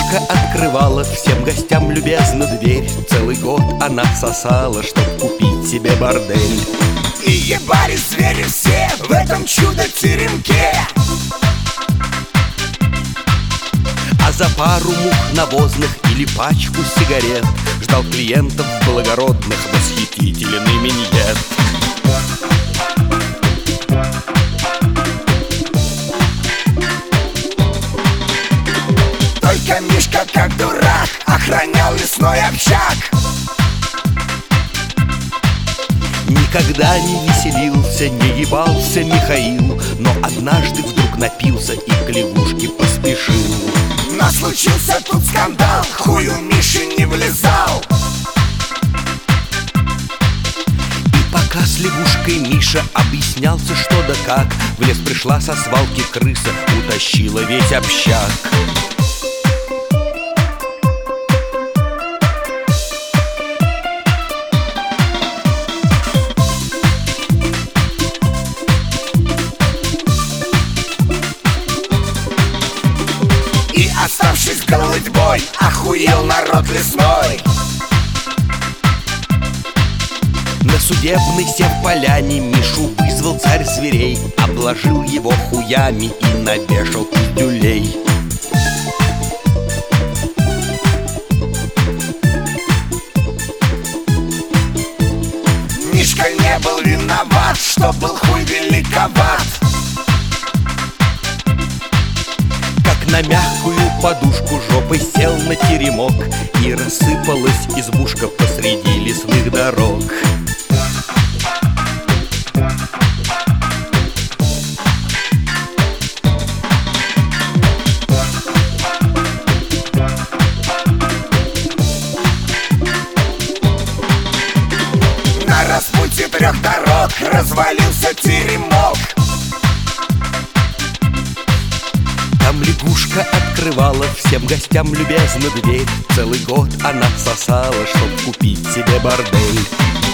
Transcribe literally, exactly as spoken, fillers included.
лягушка открывала всем гостям любезно дверь. Целый год она сосала, чтоб купить себе бордель. И ебали звери все в этом чудо-теремке. А за пару мух навозных или пачку сигарет ждал клиентов благородных восхитительный миньет. Только Мишка, как дурак, охранял лесной общак. Никогда не веселился, не ебался Михаил, но однажды вдруг напился и к лягушке поспешил. Но случился тут скандал, хую Миши не влезал. И пока с лягушкой Миша объяснялся что да как, в лес пришла со свалки крыса, утащила весь общак. Оставшись голодьбой, охуел народ лесной. На судебной севполяне Мишу вызвал царь зверей, обложил его хуями и навешал пиздюлей. Мишка не был виноват, что был хуй великоват. На мягкую подушку жопой сел на теремок, и рассыпалась избушка посреди лесных дорог. На распутье трех дорог развалился теремок. Там лягушка открывала всем гостям любезно дверь. Целый год она сосала, чтоб купить себе бордель.